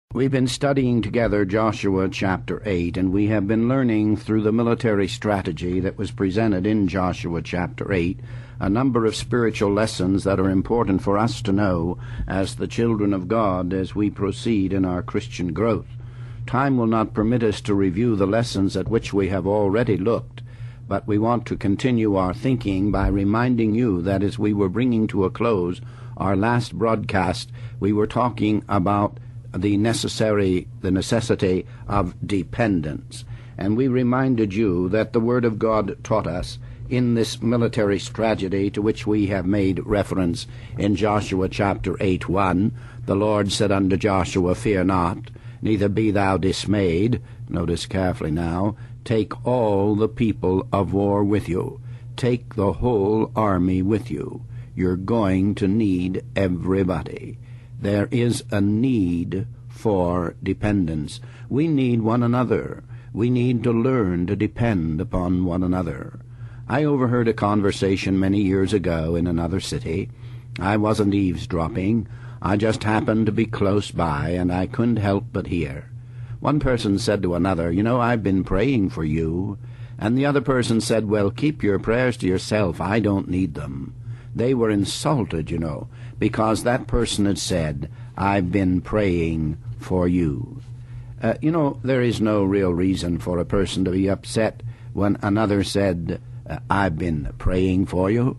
We've been studying together Joshua chapter 8, and we have been learning through the military strategy that was presented in Joshua chapter 8 a number of spiritual lessons that are important for us to know as the children of God as we proceed in our Christian growth. Time will not permit us to review the lessons at which we have already looked, but we want to continue our thinking by reminding you that as we were bringing to a close our last broadcast, we were talking about the necessity of dependence. And we reminded you that the Word of God taught us in this military strategy to which we have made reference in Joshua chapter 8:1. The Lord said unto Joshua, Fear not, neither be thou dismayed. Notice carefully now. Take all the people of war with you. Take the whole army with you. You're going to need everybody. There is a need for dependence. We need one another. We need to learn to depend upon one another. I overheard a conversation many years ago in another city. I wasn't eavesdropping. I just happened to be close by, and I couldn't help but hear. One person said to another, I've been praying for you. And the other person said, well, keep your prayers to yourself. I don't need them. They were insulted, because that person had said, I've been praying for you. There is no real reason for a person to be upset when another said, I've been praying for you.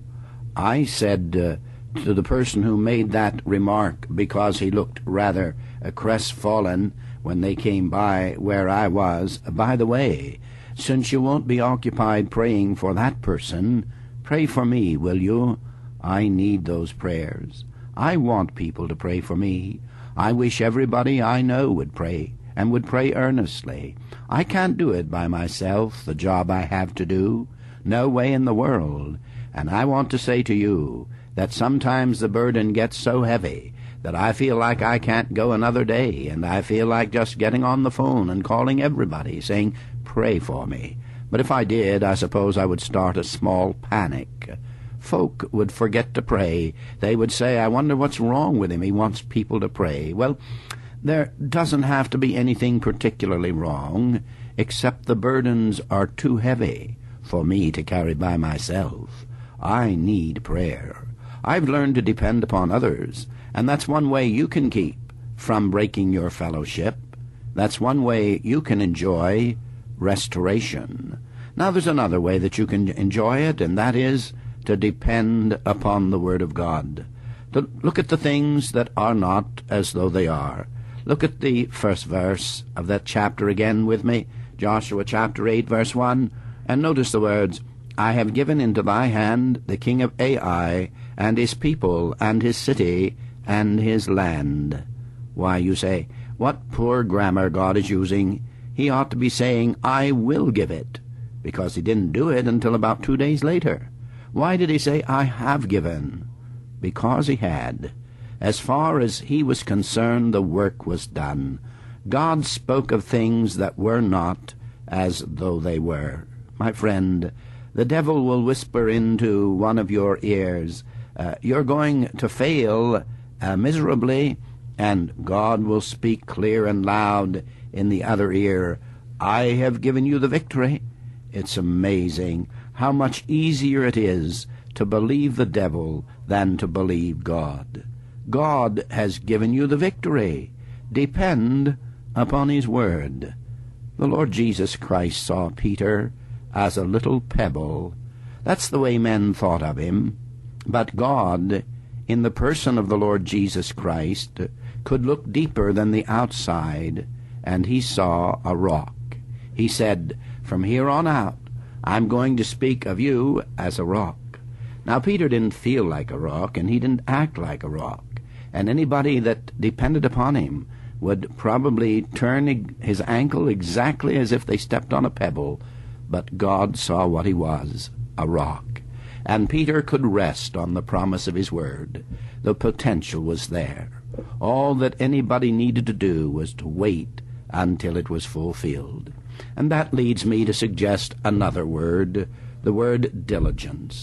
I said to the person who made that remark, because he looked rather crestfallen when they came by where I was, by the way, since you won't be occupied praying for that person, pray for me, will you? I need those prayers. I want people to pray for me. I wish everybody I know would pray, and would pray earnestly. I can't do it by myself, the job I have to do. No way in the world. And I want to say to you that sometimes the burden gets so heavy that I feel like I can't go another day, and I feel like just getting on the phone and calling everybody, saying, pray for me. But if I did, I suppose I would start a small panic. Folk would forget to pray. They would say, I wonder what's wrong with him. He wants people to pray. Well, there doesn't have to be anything particularly wrong, except the burdens are too heavy for me to carry by myself. I need prayer. I've learned to depend upon others, and that's one way you can keep from breaking your fellowship. That's one way you can enjoy restoration. Now there's another way that you can enjoy it, and that is to depend upon the Word of God. To look at the things that are not as though they are. Look at the first verse of that chapter again with me, Joshua chapter 8, verse 1, and notice the words, I have given into thy hand the king of Ai, and his people, and his city, and his land. Why, you say, what poor grammar God is using. He ought to be saying, I will give it, because he didn't do it until about 2 days later. Why did he say, I have given? Because he had. As far as he was concerned, the work was done. God spoke of things that were not as though they were. My friend, the devil will whisper into one of your ears, you're going to fail miserably, and God will speak clear and loud in the other ear, I have given you the victory. It's amazing how much easier it is to believe the devil than to believe God. God has given you the victory. Depend upon his word. The Lord Jesus Christ saw Peter as a little pebble. That's the way men thought of him. But God, in the person of the Lord Jesus Christ, could look deeper than the outside, and he saw a rock. He said, from here on out, I'm going to speak of you as a rock. Now, Peter didn't feel like a rock, and he didn't act like a rock. And anybody that depended upon him would probably turn his ankle exactly as if they stepped on a pebble. But God saw what he was, a rock. And Peter could rest on the promise of his word. The potential was there. All that anybody needed to do was to wait until it was fulfilled. And that leads me to suggest another word, the word diligence.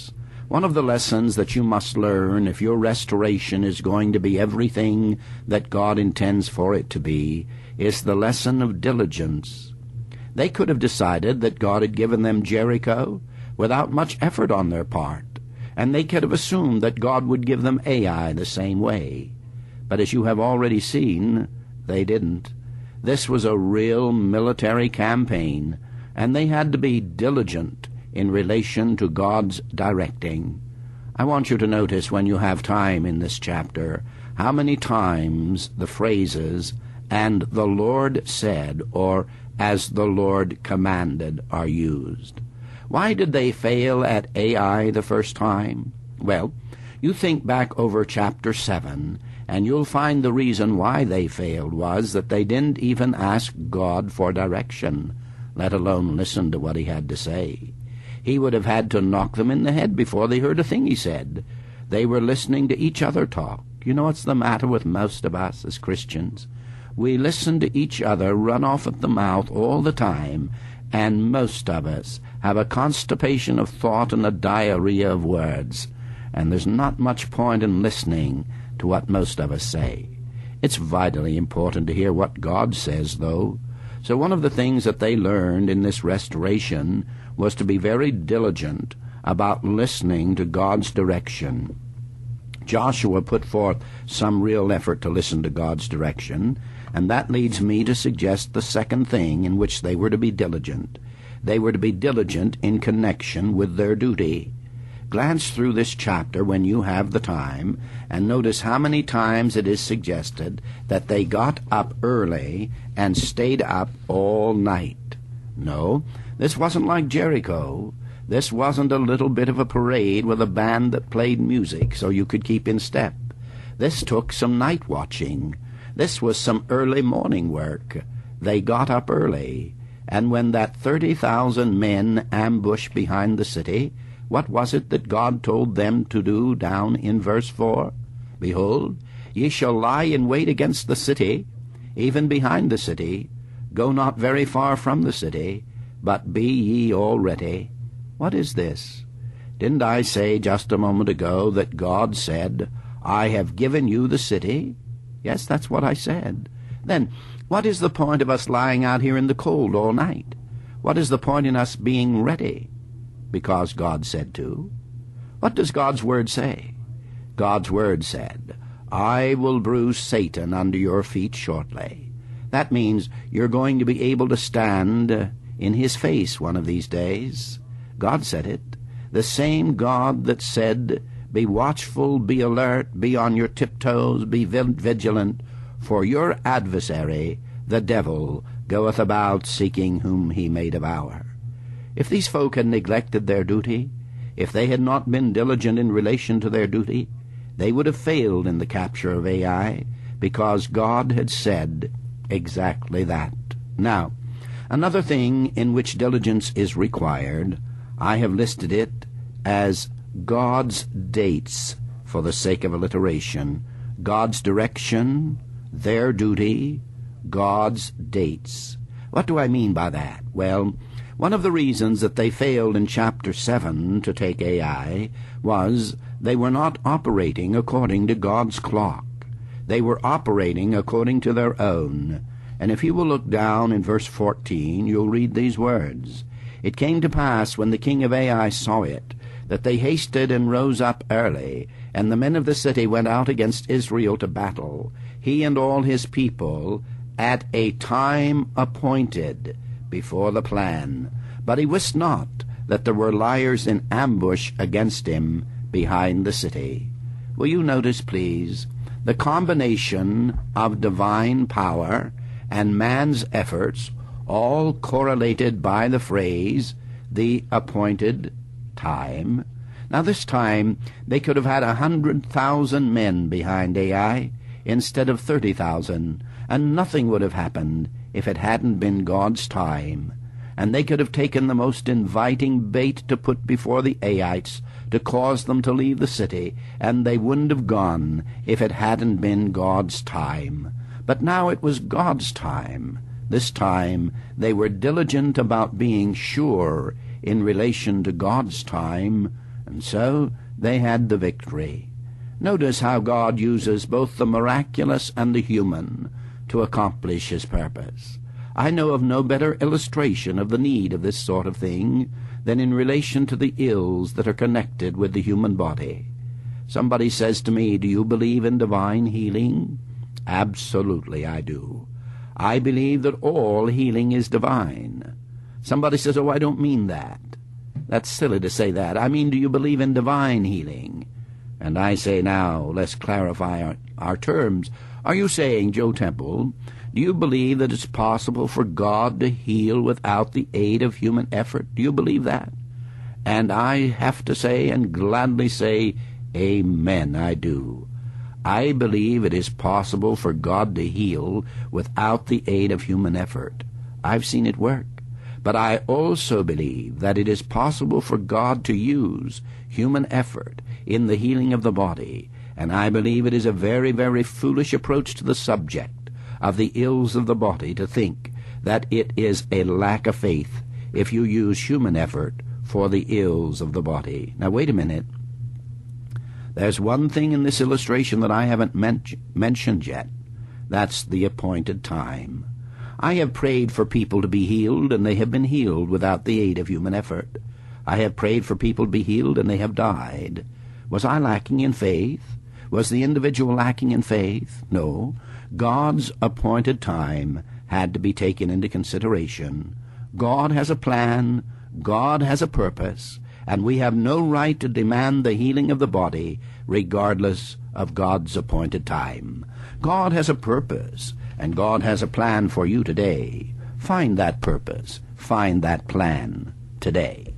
One of the lessons that you must learn if your restoration is going to be everything that God intends for it to be is the lesson of diligence. They could have decided that God had given them Jericho without much effort on their part, and they could have assumed that God would give them Ai the same way. But as you have already seen, they didn't. This was a real military campaign, and they had to be diligent in relation to God's directing. I want you to notice when you have time in this chapter how many times the phrases "and the Lord said" or "as the Lord commanded" are used. Why did they fail at Ai the first time? Well, you think back over chapter 7, and you'll find the reason why they failed was that they didn't even ask God for direction, let alone listen to what he had to say. He would have had to knock them in the head before they heard a thing he said. They were listening to each other talk. You know what's the matter with most of us as Christians? We listen to each other run off at the mouth all the time, and most of us have a constipation of thought and a diarrhea of words, and there's not much point in listening to what most of us say. It's vitally important to hear what God says, though. So one of the things that they learned in this restoration was to be very diligent about listening to God's direction. Joshua put forth some real effort to listen to God's direction, and that leads me to suggest the second thing in which they were to be diligent. They were to be diligent in connection with their duty. Glance through this chapter when you have the time, and notice how many times it is suggested that they got up early and stayed up all night. No, this wasn't like Jericho. This wasn't a little bit of a parade with a band that played music so you could keep in step. This took some night watching. This was some early morning work. They got up early, and when that 30,000 men ambushed behind the city, what was it that God told them to do down in verse 4? Behold, ye shall lie in wait against the city, even behind the city. Go not very far from the city, but be ye all ready. What is this? Didn't I say just a moment ago that God said, I have given you the city? Yes, that's what I said. Then, what is the point of us lying out here in the cold all night? What is the point in us being ready? Because God said to. What does God's Word say? God's Word said, I will bruise Satan under your feet shortly. That means you're going to be able to stand in his face one of these days. God said it. The same God that said, be watchful, be alert, be on your tiptoes, be vigilant, for your adversary, the devil, goeth about seeking whom he may devour. If these folk had neglected their duty, if they had not been diligent in relation to their duty, they would have failed in the capture of Ai, because God had said exactly that. Now, another thing in which diligence is required, I have listed it as God's dates, for the sake of alliteration. God's direction, their duty, God's dates. What do I mean by that? Well, one of the reasons that they failed in chapter 7 to take Ai was they were not operating according to God's clock. They were operating according to their own. And if you will look down in verse 14, you'll read these words. It came to pass, when the king of Ai saw it, that they hasted and rose up early, and the men of the city went out against Israel to battle, he and all his people, at a time appointed, before the plan. But he wist not that there were liers in ambush against him behind the city. Will you notice, please, the combination of divine power and man's efforts, all correlated by the phrase, the appointed time. Now this time they could have had 100,000 men behind Ai instead of 30,000, and nothing would have happened if it hadn't been God's time. And they could have taken the most inviting bait to put before the Aites to cause them to leave the city, and they wouldn't have gone if it hadn't been God's time. But now it was God's time. This time they were diligent about being sure in relation to God's time, And so they had the victory. Notice how God uses both the miraculous and the human to accomplish his purpose. I know of no better illustration of the need of this sort of thing than in relation to the ills that are connected with the human body. Somebody says to me, "Do you believe in divine healing?" Absolutely, I do. I believe that all healing is divine. Somebody says, "Oh, I don't mean that." That's silly to say that. I mean, do you believe in divine healing? And I say, now, let's clarify our terms. Are you saying, Joe Temple, do you believe that it's possible for God to heal without the aid of human effort? Do you believe that? And I have to say, and gladly say, amen, I do. I believe it is possible for God to heal without the aid of human effort. I've seen it work. But I also believe that it is possible for God to use human effort in the healing of the body, and I believe it is a very, very foolish approach to the subject of the ills of the body to think that it is a lack of faith if you use human effort for the ills of the body. Now, wait a minute. There's one thing in this illustration that I haven't mentioned yet. That's the appointed time. I have prayed for people to be healed, and they have been healed without the aid of human effort. I have prayed for people to be healed, and they have died. Was I lacking in faith? Was the individual lacking in faith? No. God's appointed time had to be taken into consideration. God has a plan, God has a purpose, and we have no right to demand the healing of the body regardless of God's appointed time. God has a purpose, and God has a plan for you today. Find that purpose, find that plan today.